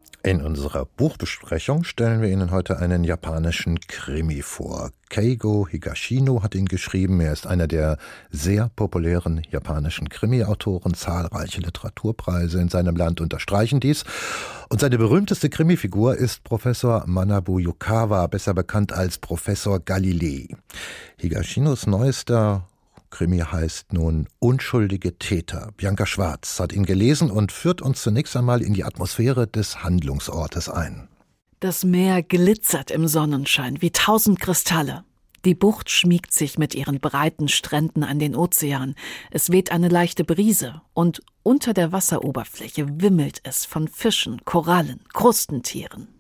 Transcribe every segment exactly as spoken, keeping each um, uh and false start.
In unserer Buchbesprechung stellen wir Ihnen heute einen japanischen Krimi vor. Keigo Higashino hat ihn geschrieben. Er ist einer der sehr populären japanischen Krimi-Autoren. Zahlreiche Literaturpreise in seinem Land unterstreichen dies. Und seine berühmteste Krimifigur ist Professor Manabu Yukawa, besser bekannt als Professor Galilei. Higashinos neuester Krimi heißt nun Unschuldige Täter. Bianca Schwarz hat ihn gelesen und führt uns zunächst einmal in die Atmosphäre des Handlungsortes ein. Das Meer glitzert im Sonnenschein wie tausend Kristalle. Die Bucht schmiegt sich mit ihren breiten Stränden an den Ozean. Es weht eine leichte Brise und unter der Wasseroberfläche wimmelt es von Fischen, Korallen, Krustentieren.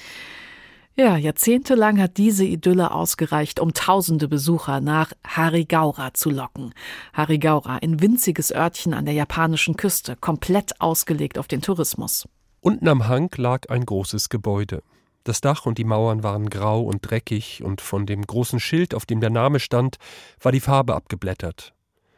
Ja, jahrzehntelang hat diese Idylle ausgereicht, um tausende Besucher nach Harigaura zu locken. Harigaura, ein winziges Örtchen an der japanischen Küste, komplett ausgelegt auf den Tourismus. Unten am Hang lag ein großes Gebäude. Das Dach und die Mauern waren grau und dreckig und von dem großen Schild, auf dem der Name stand, war die Farbe abgeblättert.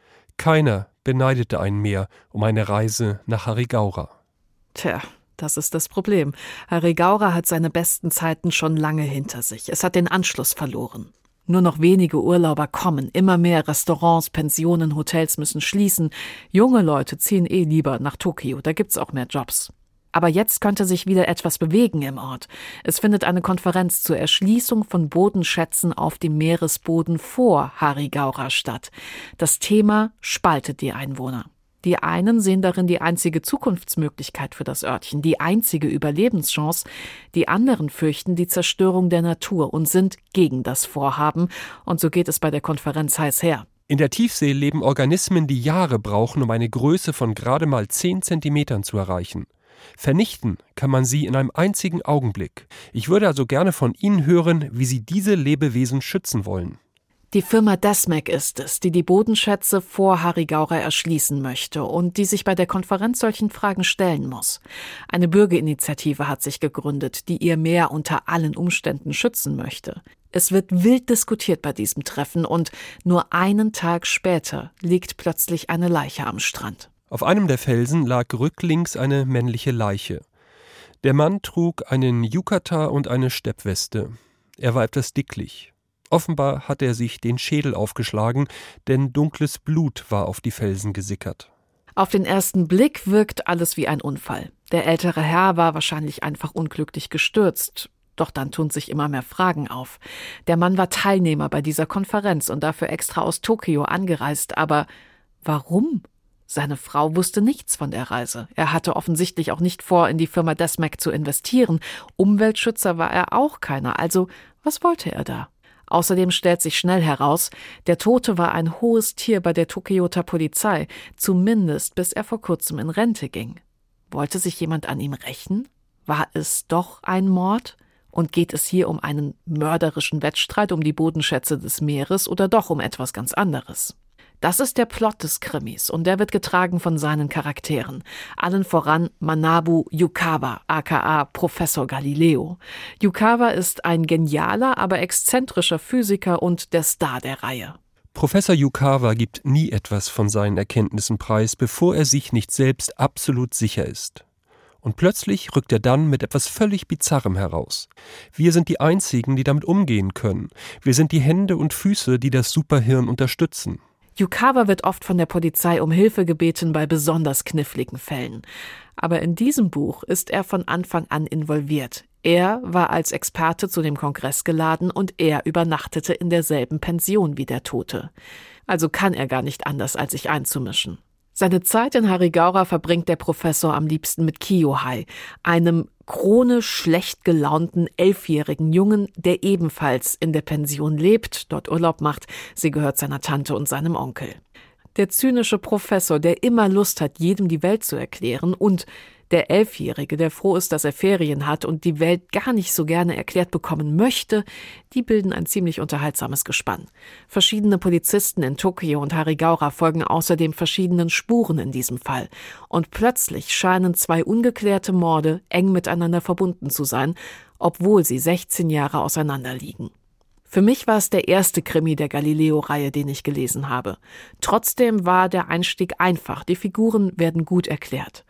Keiner beneidete einen mehr um eine Reise nach Harigaura. Tja, das ist das Problem. Harigaura hat seine besten Zeiten schon lange hinter sich. Es hat den Anschluss verloren. Nur noch wenige Urlauber kommen. Immer mehr Restaurants, Pensionen, Hotels müssen schließen. Junge Leute ziehen eh lieber nach Tokio. Da gibt's auch mehr Jobs. Aber jetzt könnte sich wieder etwas bewegen im Ort. Es findet eine Konferenz zur Erschließung von Bodenschätzen auf dem Meeresboden vor Harigaura statt. Das Thema spaltet die Einwohner. Die einen sehen darin die einzige Zukunftsmöglichkeit für das Örtchen, die einzige Überlebenschance. Die anderen fürchten die Zerstörung der Natur und sind gegen das Vorhaben. Und so geht es bei der Konferenz heiß her. In der Tiefsee leben Organismen, die Jahre brauchen, um eine Größe von gerade mal zehn Zentimetern zu erreichen. Vernichten kann man sie in einem einzigen Augenblick. Ich würde also gerne von Ihnen hören, wie Sie diese Lebewesen schützen wollen. Die Firma Desmec ist es, die die Bodenschätze vor Harigaura erschließen möchte und die sich bei der Konferenz solchen Fragen stellen muss. Eine Bürgerinitiative hat sich gegründet, die ihr Meer unter allen Umständen schützen möchte. Es wird wild diskutiert bei diesem Treffen und nur einen Tag später liegt plötzlich eine Leiche am Strand. Auf einem der Felsen lag rücklings eine männliche Leiche. Der Mann trug einen Yukata und eine Steppweste. Er war etwas dicklich. Offenbar hatte er sich den Schädel aufgeschlagen, denn dunkles Blut war auf die Felsen gesickert. Auf den ersten Blick wirkt alles wie ein Unfall. Der ältere Herr war wahrscheinlich einfach unglücklich gestürzt. Doch dann tun sich immer mehr Fragen auf. Der Mann war Teilnehmer bei dieser Konferenz und dafür extra aus Tokio angereist. Aber warum? Seine Frau wusste nichts von der Reise. Er hatte offensichtlich auch nicht vor, in die Firma Desmec zu investieren. Umweltschützer war er auch keiner. Also, was wollte er da? Außerdem stellt sich schnell heraus, der Tote war ein hohes Tier bei der Tokioter Polizei, zumindest bis er vor kurzem in Rente ging. Wollte sich jemand an ihm rächen? War es doch ein Mord? Und geht es hier um einen mörderischen Wettstreit um die Bodenschätze des Meeres oder doch um etwas ganz anderes? Das ist der Plot des Krimis und der wird getragen von seinen Charakteren. Allen voran Manabu Yukawa, aka Professor Galileo. Yukawa ist ein genialer, aber exzentrischer Physiker und der Star der Reihe. Professor Yukawa gibt nie etwas von seinen Erkenntnissen preis, bevor er sich nicht selbst absolut sicher ist. Und plötzlich rückt er dann mit etwas völlig Bizarrem heraus. Wir sind die Einzigen, die damit umgehen können. Wir sind die Hände und Füße, die das Superhirn unterstützen. Yukawa wird oft von der Polizei um Hilfe gebeten bei besonders kniffligen Fällen. Aber in diesem Buch ist er von Anfang an involviert. Er war als Experte zu dem Kongress geladen und er übernachtete in derselben Pension wie der Tote. Also kann er gar nicht anders, als sich einzumischen. Seine Zeit in Harigaura verbringt der Professor am liebsten mit Kiyohei, einem chronisch schlecht gelaunten elfjährigen Jungen, der ebenfalls in der Pension lebt, dort Urlaub macht. Sie gehört seiner Tante und seinem Onkel. Der zynische Professor, der immer Lust hat, jedem die Welt zu erklären, und der Elfjährige, der froh ist, dass er Ferien hat und die Welt gar nicht so gerne erklärt bekommen möchte, die bilden ein ziemlich unterhaltsames Gespann. Verschiedene Polizisten in Tokio und Harigaura folgen außerdem verschiedenen Spuren in diesem Fall. Und plötzlich scheinen zwei ungeklärte Morde eng miteinander verbunden zu sein, obwohl sie sechzehn Jahre auseinander liegen. Für mich war es der erste Krimi der Galileo-Reihe, den ich gelesen habe. Trotzdem war der Einstieg einfach, die Figuren werden gut erklärt.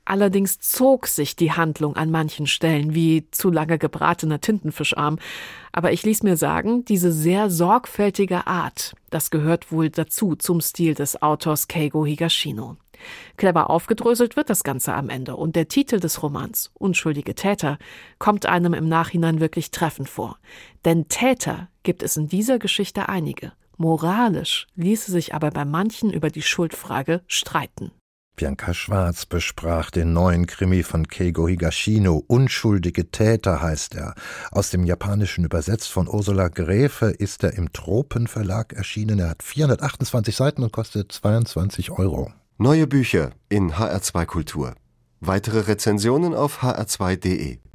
Allerdings zog sich die Handlung an manchen Stellen wie zu lange gebratener Tintenfischarm. Aber ich ließ mir sagen, diese sehr sorgfältige Art, das gehört wohl dazu zum Stil des Autors Keigo Higashino. Clever aufgedröselt wird das Ganze am Ende und der Titel des Romans, Unschuldige Täter, kommt einem im Nachhinein wirklich treffend vor. Denn Täter gibt es in dieser Geschichte einige. Moralisch ließe sich aber bei manchen über die Schuldfrage streiten. Bianca Schwarz besprach den neuen Krimi von Keigo Higashino. Unschuldige Täter heißt er. Aus dem Japanischen übersetzt von Ursula Gräfe ist er im Tropenverlag erschienen. Er hat vierhundertachtundzwanzig Seiten und kostet zweiundzwanzig Euro. Neue Bücher in H R zwei Kultur. Weitere Rezensionen auf h r zwei punkt de.